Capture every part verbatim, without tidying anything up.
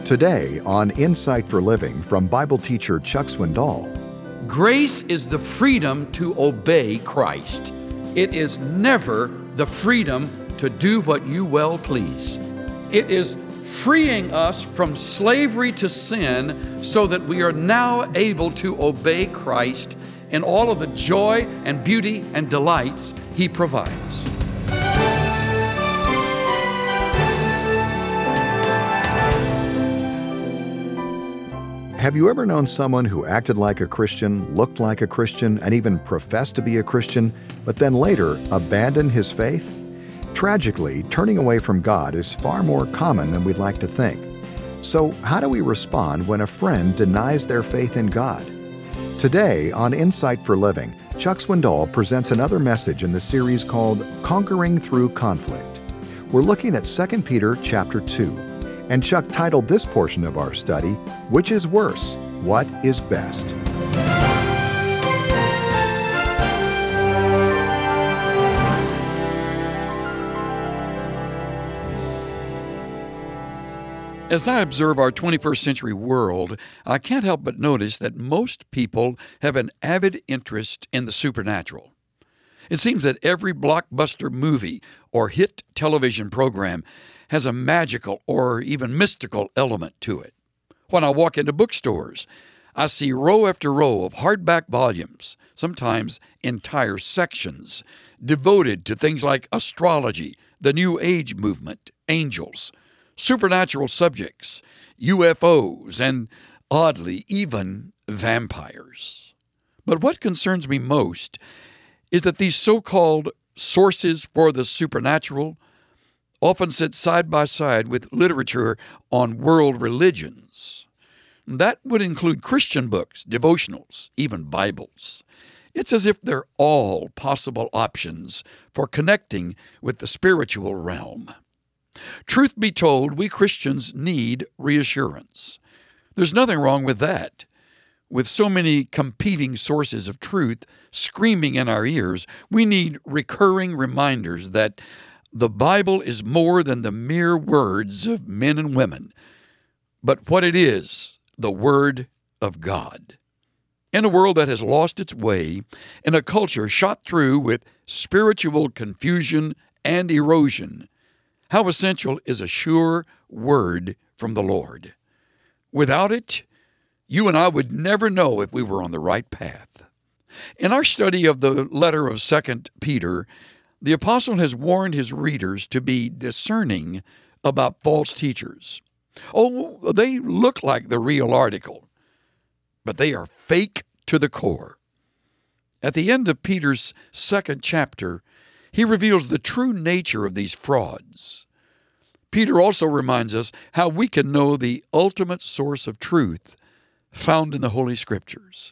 Today on Insight for Living from Bible teacher Chuck Swindoll. Grace is the freedom to obey Christ. It is never the freedom to do what you well please. It is freeing us from slavery to sin so that we are now able to obey Christ in all of the joy and beauty and delights He provides. Have you ever known someone who acted like a Christian, looked like a Christian, and even professed to be a Christian, but then later abandoned his faith? Tragically, turning away from God is far more common than we'd like to think. So, how do we respond when a friend denies their faith in God? Today, on Insight for Living, Chuck Swindoll presents another message in the series called Conquering Through Conflict. We're looking at Second Peter chapter two. And Chuck titled this portion of our study, Which is Worse? What is Best? As I observe our twenty-first century world, I can't help but notice that most people have an avid interest in the supernatural. It seems that every blockbuster movie or hit television program has a magical or even mystical element to it. When I walk into bookstores, I see row after row of hardback volumes, sometimes entire sections, devoted to things like astrology, the New Age movement, angels, supernatural subjects, U F Os, and, oddly, even vampires. But what concerns me most is that these so-called sources for the supernatural often sit side by side with literature on world religions. That would include Christian books, devotionals, even Bibles. It's as if they're all possible options for connecting with the spiritual realm. Truth be told, we Christians need reassurance. There's nothing wrong with that. With so many competing sources of truth screaming in our ears, we need recurring reminders that the Bible is more than the mere words of men and women, but what it is, the Word of God. In a world that has lost its way, in a culture shot through with spiritual confusion and erosion, how essential is a sure word from the Lord. Without it, you and I would never know if we were on the right path. In our study of the letter of Second Peter, the apostle has warned his readers to be discerning about false teachers. Oh, they look like the real article, but they are fake to the core. At the end of Peter's second chapter, he reveals the true nature of these frauds. Peter also reminds us how we can know the ultimate source of truth found in the Holy Scriptures.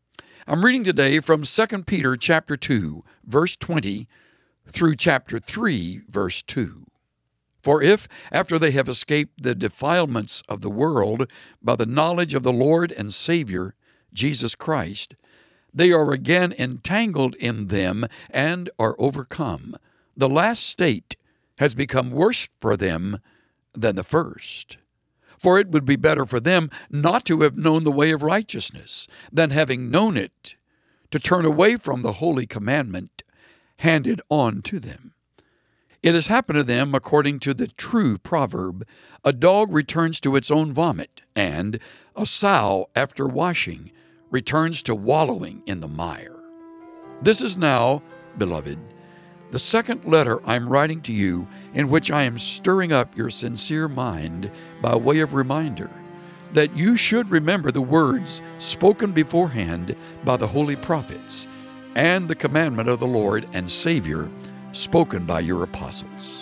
I'm reading today from Second Peter chapter two, verse twenty, through chapter three, verse two. For if, after they have escaped the defilements of the world by the knowledge of the Lord and Savior, Jesus Christ, they are again entangled in them and are overcome, the last state has become worse for them than the first. For it would be better for them not to have known the way of righteousness than, having known it, to turn away from the holy commandment handed on to them. It has happened to them according to the true proverb, a dog returns to its own vomit, and a sow, after washing, returns to wallowing in the mire. This is now, beloved, the second letter I'm writing to you in which I am stirring up your sincere mind by way of reminder that you should remember the words spoken beforehand by the holy prophets, and the commandment of the Lord and Savior spoken by your apostles.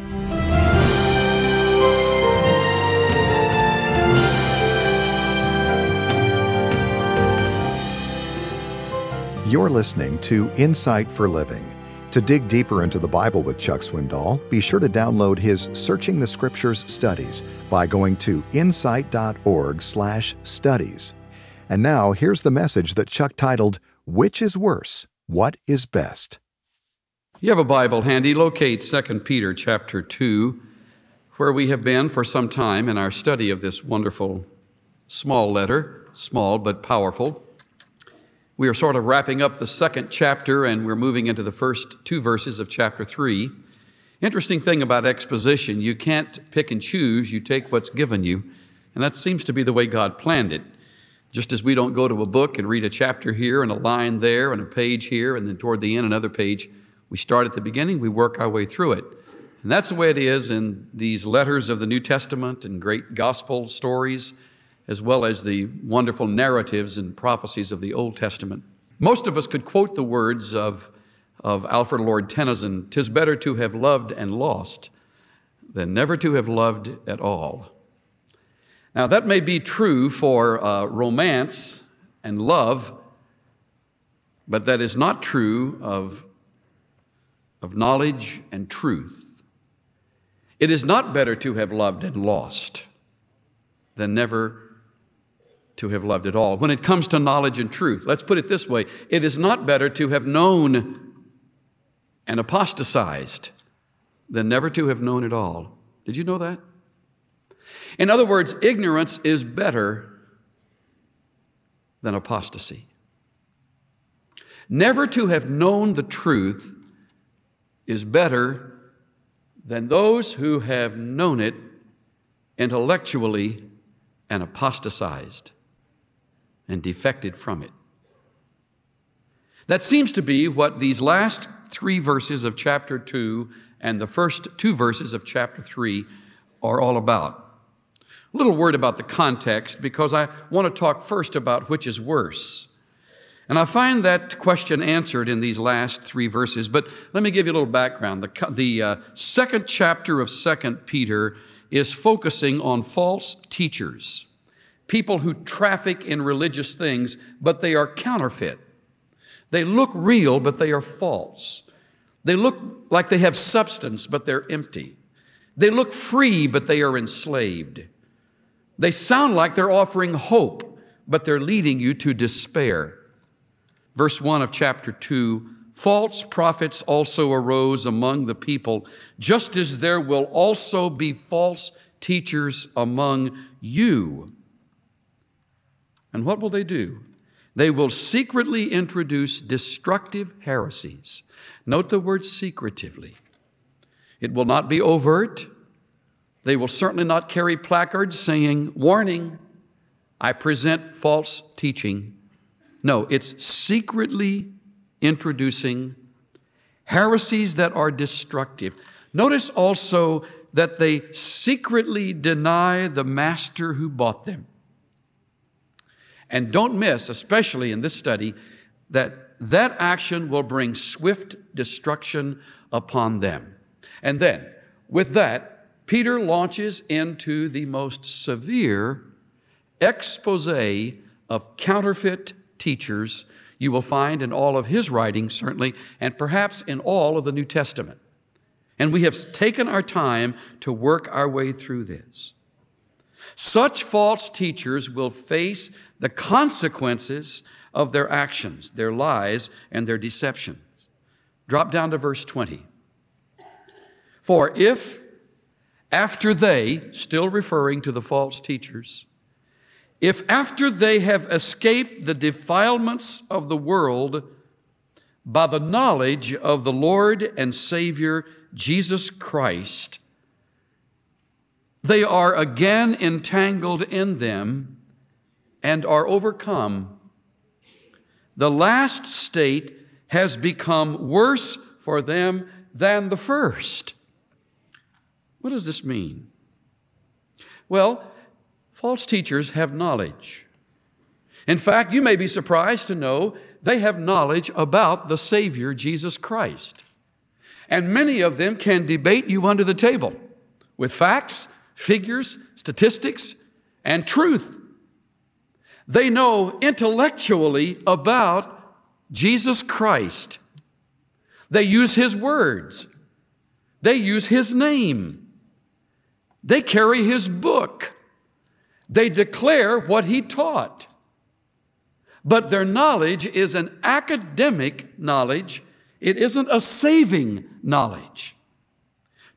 You're listening to Insight for Living. To dig deeper into the Bible with Chuck Swindoll, be sure to download his Searching the Scriptures studies by going to insight.org slash studies. And now, here's the message that Chuck titled, Which is Worse? What is Best? You have a Bible handy, locate Second Peter chapter two, where we have been for some time in our study of this wonderful small letter, small but powerful. We are sort of wrapping up the second chapter, and we're moving into the first two verses of chapter three. Interesting thing about exposition, you can't pick and choose, you take what's given you, and that seems to be the way God planned it. Just as we don't go to a book and read a chapter here and a line there and a page here, and then toward the end another page, we start at the beginning, we work our way through it. And that's the way it is in these letters of the New Testament and great gospel stories, as well as the wonderful narratives and prophecies of the Old Testament. Most of us could quote the words of, of Alfred Lord Tennyson, "'Tis better to have loved and lost than never to have loved at all." Now, that may be true for uh, romance and love, but that is not true of, of knowledge and truth. It is not better to have loved and lost than never to have loved at all. When it comes to knowledge and truth, let's put it this way, it is not better to have known and apostatized than never to have known at all. Did you know that? In other words, ignorance is better than apostasy. Never to have known the truth is better than those who have known it intellectually and apostatized and defected from it. That seems to be what these last three verses of chapter two and the first two verses of chapter three are all about. A little word about the context, because I want to talk first about which is worse. And I find that question answered in these last three verses, but let me give you a little background. The, the uh, second chapter of Second Peter is focusing on false teachers, people who traffic in religious things, but they are counterfeit. They look real, but they are false. They look like they have substance, but they're empty. They look free, but they are enslaved. They sound like they're offering hope, but they're leading you to despair. Verse one of chapter two, false prophets also arose among the people, just as there will also be false teachers among you. And what will they do? They will secretly introduce destructive heresies. Note the word secretively. It will not be overt. They will certainly not carry placards saying, "Warning, I present false teaching." No, it's secretly introducing heresies that are destructive. Notice also that they secretly deny the master who bought them. And don't miss, especially in this study, that that action will bring swift destruction upon them. And then, with that, Peter launches into the most severe expose of counterfeit teachers you will find in all of his writings, certainly, and perhaps in all of the New Testament. And we have taken our time to work our way through this. Such false teachers will face the consequences of their actions, their lies, and their deceptions. Drop down to verse twenty. For if, after they, still referring to the false teachers, if after they have escaped the defilements of the world by the knowledge of the Lord and Savior Jesus Christ, they are again entangled in them and are overcome, the last state has become worse for them than the first. What does this mean? Well, false teachers have knowledge. In fact, you may be surprised to know they have knowledge about the Savior, Jesus Christ. And many of them can debate you under the table with facts, figures, statistics, and truth. They know intellectually about Jesus Christ. They use His words. They use His name. They carry His book. They declare what He taught. But their knowledge is an academic knowledge. It isn't a saving knowledge.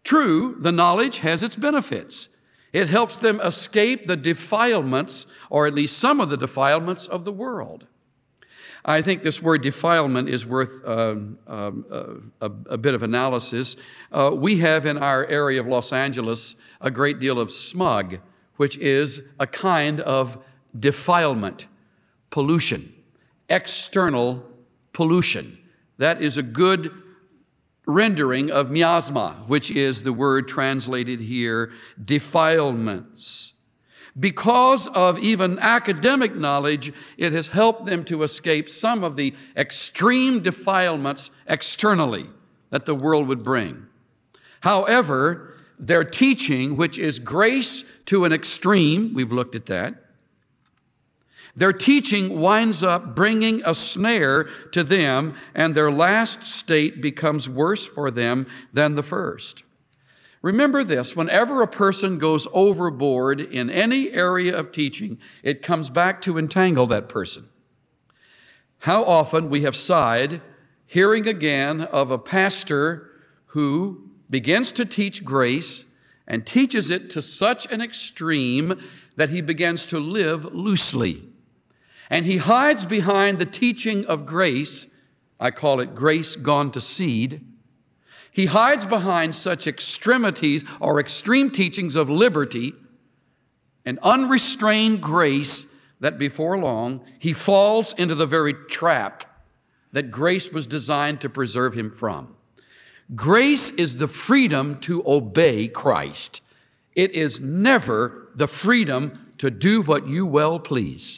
True, the knowledge has its benefits. It helps them escape the defilements, or at least some of the defilements of the world. I think this word defilement is worth uh, uh, a, a bit of analysis. Uh, we have in our area of Los Angeles a great deal of smog, which is a kind of defilement, pollution, external pollution. That is a good rendering of miasma, which is the word translated here, defilements. Because of even academic knowledge, it has helped them to escape some of the extreme defilements externally that the world would bring. However, their teaching, which is grace to an extreme, we've looked at that, their teaching winds up bringing a snare to them, and their last state becomes worse for them than the first. Remember this, whenever a person goes overboard in any area of teaching, it comes back to entangle that person. How often we have sighed hearing again of a pastor who begins to teach grace and teaches it to such an extreme that he begins to live loosely. And he hides behind the teaching of grace. I call it grace gone to seed. He hides behind such extremities or extreme teachings of liberty and unrestrained grace that before long he falls into the very trap that grace was designed to preserve him from. Grace is the freedom to obey Christ. It is never the freedom to do what you well please.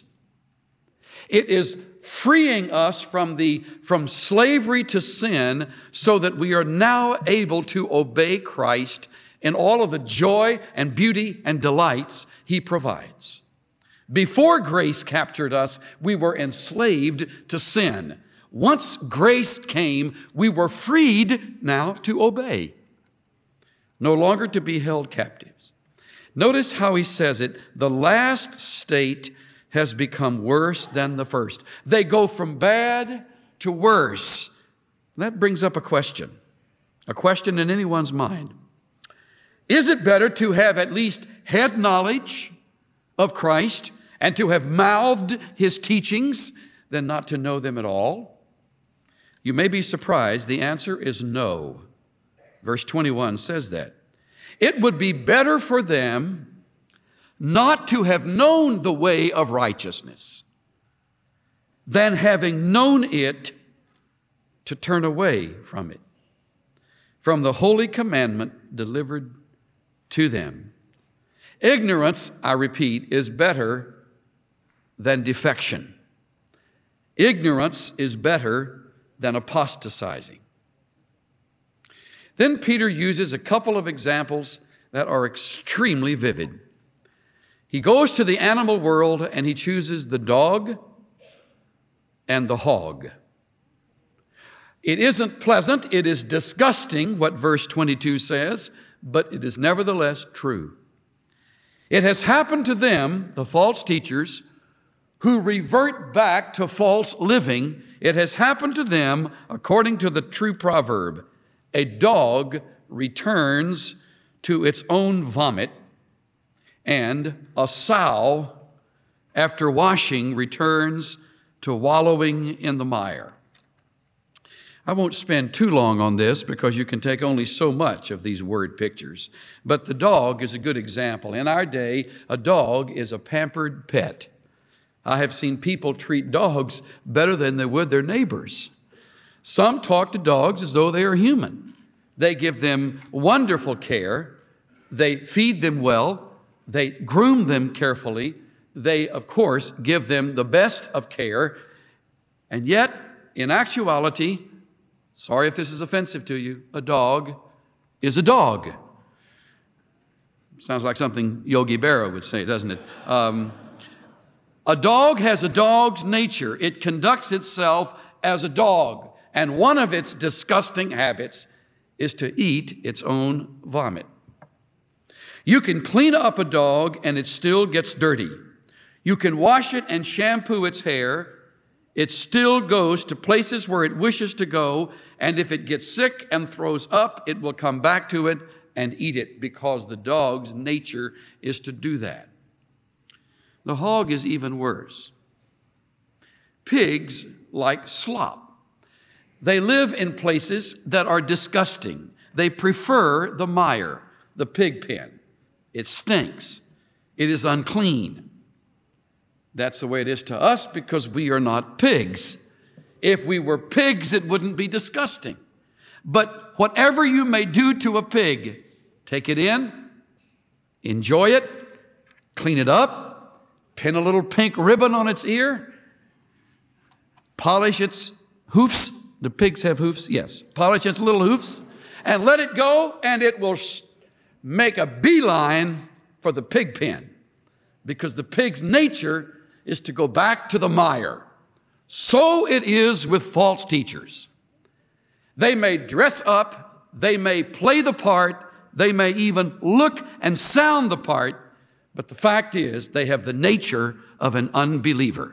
It is freeing us from the from slavery to sin so that we are now able to obey Christ in all of the joy and beauty and delights he provides. Before grace captured us, we were enslaved to sin. Once grace came, we were freed now to obey, no longer to be held captives. Notice how he says it, the last state has become worse than the first. They go from bad to worse. That brings up a question, a question in anyone's mind. Is it better to have at least had knowledge of Christ and to have mouthed his teachings than not to know them at all? You may be surprised. The answer is no. Verse twenty-one says that. It would be better for them not to have known the way of righteousness than having known it to turn away from it, from the holy commandment delivered to them. Ignorance, I repeat, is better than defection. Ignorance is better than apostatizing. Then Peter uses a couple of examples that are extremely vivid. He goes to the animal world and he chooses the dog and the hog. It isn't pleasant, it is disgusting what verse twenty-two says, but it is nevertheless true. It has happened to them, the false teachers, who revert back to false living. It has happened to them according to the true proverb, a dog returns to its own vomit, and a sow, after washing, returns to wallowing in the mire. I won't spend too long on this because you can take only so much of these word pictures. But the dog is a good example. In our day, a dog is a pampered pet. I have seen people treat dogs better than they would their neighbors. Some talk to dogs as though they are human. They give them wonderful care. They feed them well. They groom them carefully. They, of course, give them the best of care. And yet, in actuality, sorry if this is offensive to you, a dog is a dog. Sounds like something Yogi Berra would say, doesn't it? Um, a dog has a dog's nature. It conducts itself as a dog. And one of its disgusting habits is to eat its own vomit. You can clean up a dog and it still gets dirty. You can wash it and shampoo its hair. It still goes to places where it wishes to go. And if it gets sick and throws up, it will come back to it and eat it because the dog's nature is to do that. The hog is even worse. Pigs like slop. They live in places that are disgusting. They prefer the mire, the pig pen. It stinks. It is unclean. That's the way it is to us because we are not pigs. If we were pigs, it wouldn't be disgusting. But whatever you may do to a pig, take it in, enjoy it, clean it up, pin a little pink ribbon on its ear, polish its hoofs. Do pigs have hoofs? Yes. Polish its little hoofs and let it go, and it will make a beeline for the pig pen because the pig's nature is to go back to the mire. So it is with false teachers. They may dress up, they may play the part, they may even look and sound the part, but the fact is they have the nature of an unbeliever.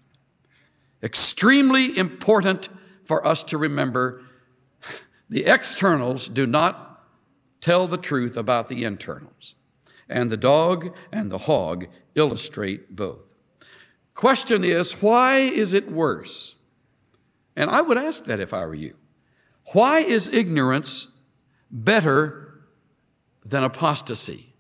Extremely important for us to remember, the externals do not tell the truth about the internals. And the dog and the hog illustrate both. Question is, why is it worse? And I would ask that if I were you. Why is ignorance better than apostasy?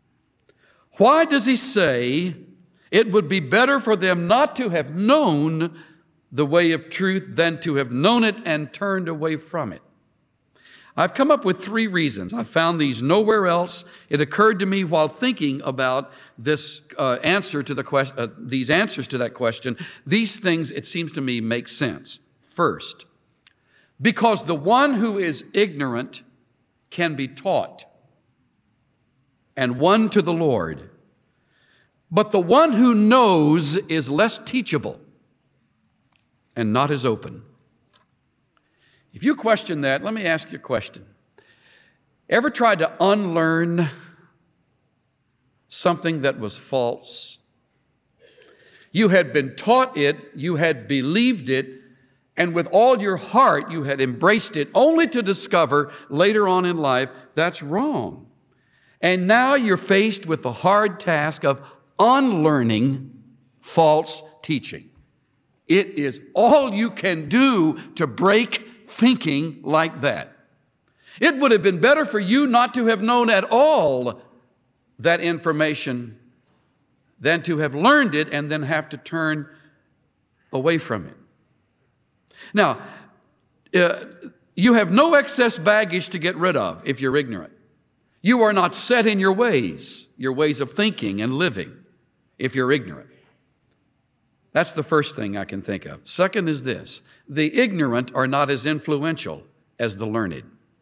Why does he say it would be better for them not to have known the way of truth than to have known it and turned away from it? I've come up with three reasons. I found these nowhere else. It occurred to me while thinking about this uh, answer to the question, uh, these answers to that question. These things, it seems to me, make sense. First, because the one who is ignorant can be taught and won to the Lord, but the one who knows is less teachable and not as open. If you question that, let me ask you a question. Ever tried to unlearn something that was false? You had been taught it, you had believed it, and with all your heart you had embraced it, only to discover later on in life that's wrong. And now you're faced with the hard task of unlearning false teaching. It is all you can do to break thinking like that. It would have been better for you not to have known at all that information than to have learned it and then have to turn away from it. Now, uh, you have no excess baggage to get rid of if you're ignorant. You are not set in your ways, your ways of thinking and living, if you're ignorant. That's the first thing I can think of. Second is this: the ignorant are not as influential as the learned.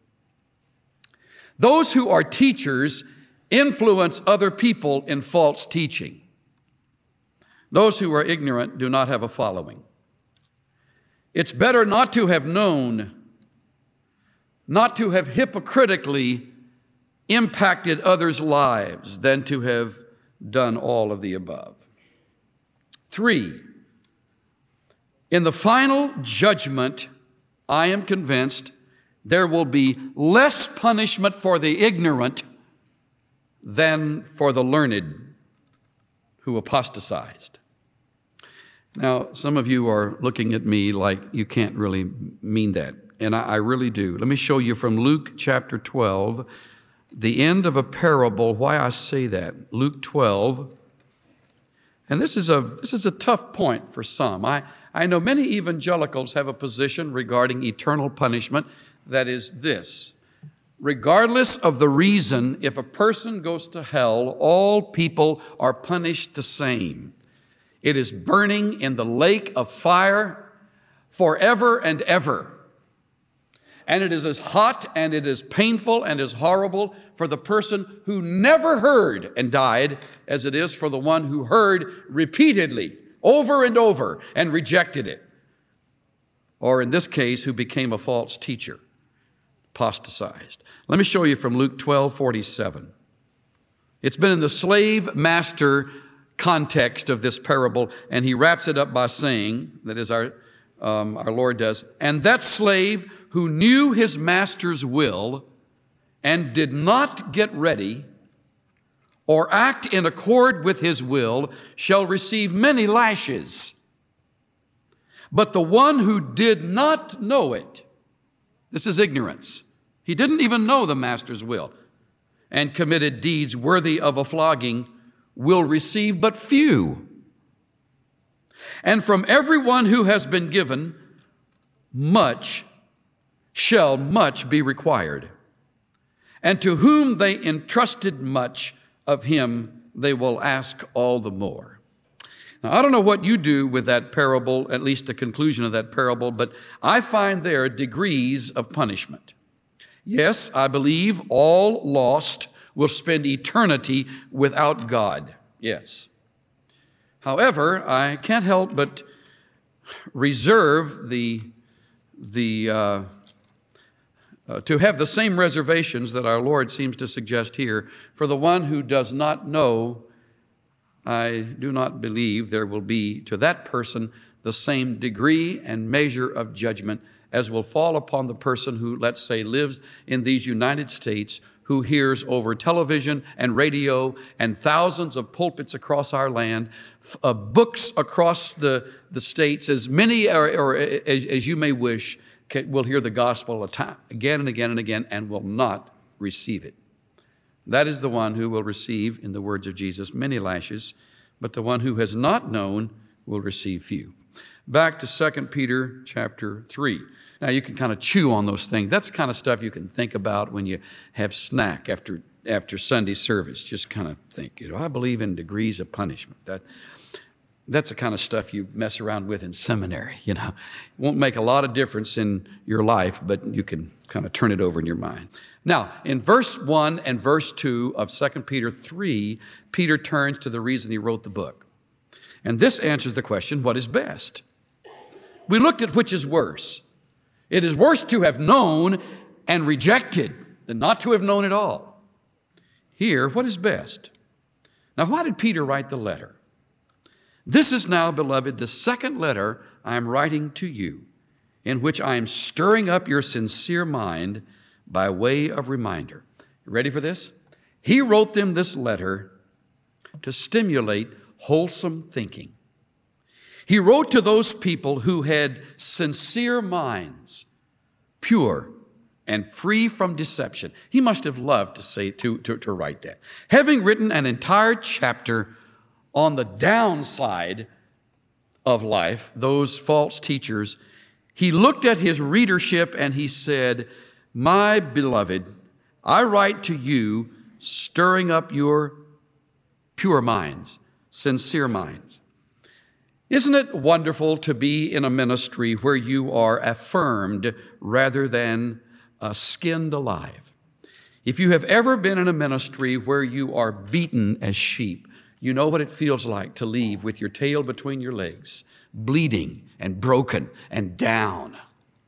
Those who are teachers influence other people in false teaching. Those who are ignorant do not have a following. It's better not to have known, not to have hypocritically impacted others' lives than to have done all of the above. Three, in the final judgment, I am convinced there will be less punishment for the ignorant than for the learned who apostatized. Now, some of you are looking at me like you can't really mean that, and I, I really do. Let me show you from Luke chapter twelve, the end of a parable, why I say that. Luke twelve. And this is a this is a tough point for some. I, I know many evangelicals have a position regarding eternal punishment that is this: regardless of the reason, if a person goes to hell, all people are punished the same. It is burning in the lake of fire forever and ever. And it is as hot and it is painful and as horrible for the person who never heard and died as it is for the one who heard repeatedly, over and over, and rejected it. Or in this case, who became a false teacher, apostatized. Let me show you from Luke twelve forty-seven. It's been in the slave-master context of this parable, and he wraps it up by saying, that is our, um, our Lord does, and that slave who knew his master's will and did not get ready or act in accord with his will shall receive many lashes. But the one who did not know it, this is ignorance. He didn't even know the master's will and committed deeds worthy of a flogging, will receive but few. And from everyone who has been given much shall much be required. And to whom they entrusted much, of him they will ask all the more. Now, I don't know what you do with that parable, at least the conclusion of that parable, but I find there degrees of punishment. Yes, I believe all lost will spend eternity without God. Yes. However, I can't help but reserve the, the uh, uh, to have the same reservations that our Lord seems to suggest here. For the one who does not know, I do not believe there will be to that person the same degree and measure of judgment as will fall upon the person who, let's say, lives in these United States, who hears over television and radio and thousands of pulpits across our land, uh, books across the, the states, as many or, or as, as you may wish, can, will hear the gospel again and again and again and will not receive it. That is the one who will receive, in the words of Jesus, many lashes, but the one who has not known will receive few. Back to Second Peter chapter three. Now, you can kind of chew on those things. That's the kind of stuff you can think about when you have snack after after Sunday service. Just kind of think, you know, I believe in degrees of punishment. That That's the kind of stuff you mess around with in seminary, you know. It won't make a lot of difference in your life, but you can kind of turn it over in your mind. Now, in verse one and verse two of Second Peter three, Peter turns to the reason he wrote the book. And this answers the question, what is best? We looked at which is worse. It is worse to have known and rejected than not to have known at all. Here, what is best? Now, why did Peter write the letter? This is now, beloved, the second letter I am writing to you, in which I am stirring up your sincere mind by way of reminder. You ready for this? He wrote them this letter to stimulate wholesome thinking. He wrote to those people who had sincere minds, pure and free from deception. He must have loved to say to, to, to write that. Having written an entire chapter on the downside of life, those false teachers, he looked at his readership and he said, my beloved, I write to you, stirring up your pure minds, sincere minds. Isn't it wonderful to be in a ministry where you are affirmed rather than uh, skinned alive? If you have ever been in a ministry where you are beaten as sheep, you know what it feels like to leave with your tail between your legs, bleeding and broken and down.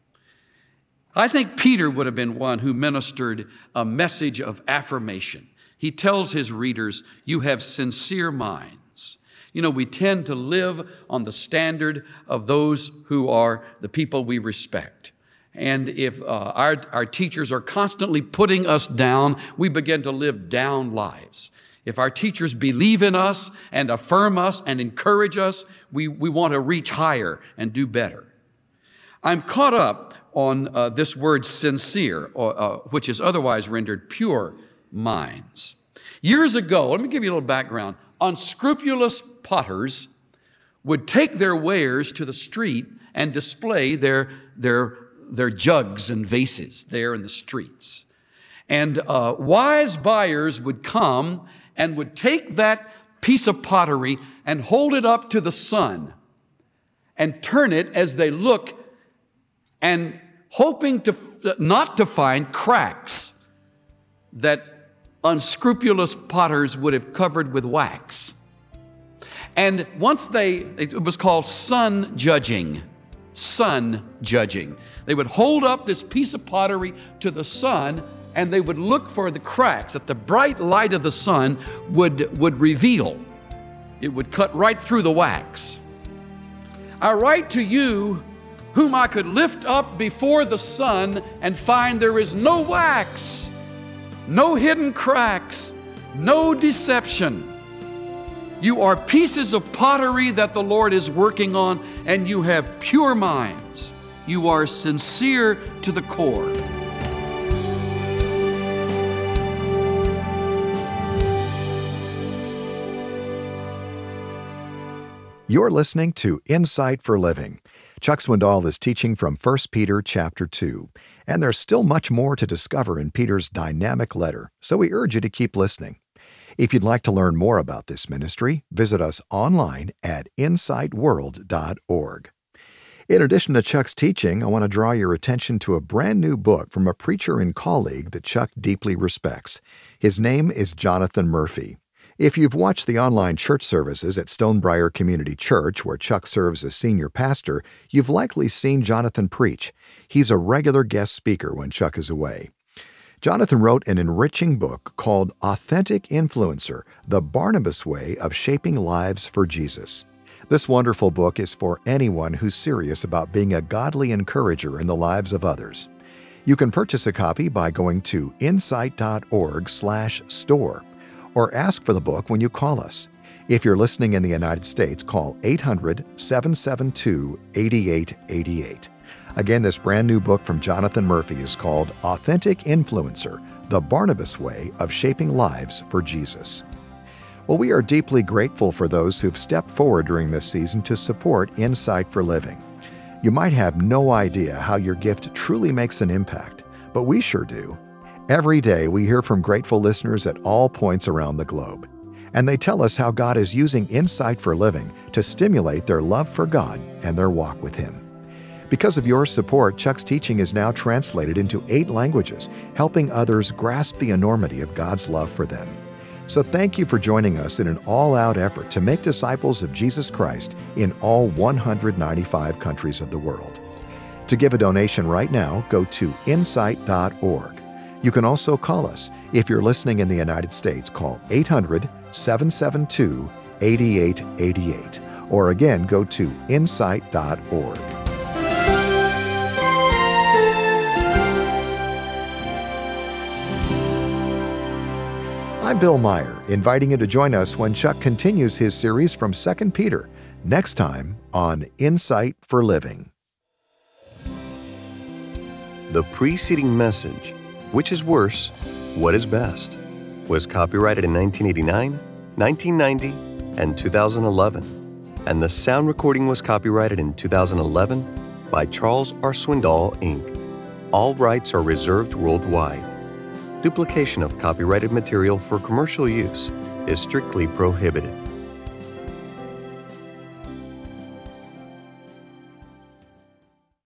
I think Peter would have been one who ministered a message of affirmation. He tells his readers, you have sincere minds. You know, we tend to live on the standard of those who are the people we respect. And if uh, our, our teachers are constantly putting us down, we begin to live down lives. If our teachers believe in us and affirm us and encourage us, we, we want to reach higher and do better. I'm caught up on uh, this word sincere, or, uh, which is otherwise rendered pure minds. Years ago, let me give you a little background. Unscrupulous potters would take their wares to the street and display their, their, their jugs and vases there in the streets. And uh, wise buyers would come and would take that piece of pottery and hold it up to the sun and turn it as they look, and hoping to not to find cracks that unscrupulous potters would have covered with wax. And once they, it was called sun judging, sun judging. They would hold up this piece of pottery to the sun and they would look for the cracks that the bright light of the sun would, would reveal. It would cut right through the wax. I write to you whom I could lift up before the sun and find there is no wax no hidden cracks, no deception. You are pieces of pottery that the Lord is working on, and you have pure minds. You are sincere to the core. You're listening to Insight for Living. Chuck Swindoll is teaching from First Peter chapter two, and there's still much more to discover in Peter's dynamic letter, so we urge you to keep listening. If you'd like to learn more about this ministry, visit us online at insight world dot org. In addition to Chuck's teaching, I want to draw your attention to a brand new book from a preacher and colleague that Chuck deeply respects. His name is Jonathan Murphy. If you've watched the online church services at Stonebriar Community Church, where Chuck serves as senior pastor, you've likely seen Jonathan preach. He's a regular guest speaker when Chuck is away. Jonathan wrote an enriching book called Authentic Influencer, The Barnabas Way of Shaping Lives for Jesus. This wonderful book is for anyone who's serious about being a godly encourager in the lives of others. You can purchase a copy by going to insight dot org slash store. Or ask for the book when you call us. If you're listening in the United States, call eight hundred, seven seven two, eight eight eight eight. Again, this brand new book from Jonathan Murphy is called Authentic Influencer, The Barnabas Way of Shaping Lives for Jesus. Well, we are deeply grateful for those who've stepped forward during this season to support Insight for Living. You might have no idea how your gift truly makes an impact, but we sure do. Every day, we hear from grateful listeners at all points around the globe, and they tell us how God is using Insight for Living to stimulate their love for God and their walk with Him. Because of your support, Chuck's teaching is now translated into eight languages, helping others grasp the enormity of God's love for them. So thank you for joining us in an all-out effort to make disciples of Jesus Christ in all one hundred ninety-five countries of the world. To give a donation right now, go to insight dot org. You can also call us. If you're listening in the United States, call eight hundred, seven seven two, eight eight eight eight. Or again, go to insight dot org. I'm Bill Meyer, inviting you to join us when Chuck continues his series from Second Peter, next time on Insight for Living. The preceding message, Which is Worse, What is Best, was copyrighted in nineteen eighty-nine, nineteen ninety, and two thousand eleven, and the sound recording was copyrighted in two thousand eleven by Charles R. Swindoll, Incorporated. All rights are reserved worldwide. Duplication of copyrighted material for commercial use is strictly prohibited.